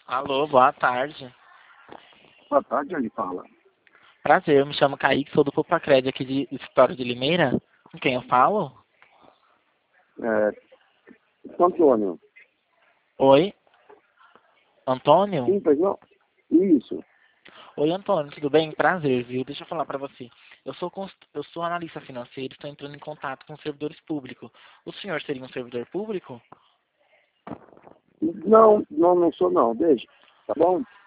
Alô, boa tarde. Boa tarde, ele fala. Prazer, eu me chamo Kaique, sou do Popacred aqui do escritório de Limeira. Com quem eu falo? Antônio. Oi, Antônio? Sim, pois não? Isso. Oi, Antônio, tudo bem? Prazer, viu? Deixa eu falar pra você. Eu sou analista financeiro e estou entrando em contato com servidores públicos. O senhor seria um servidor público? Não, não sou não. Deixa. Tá bom?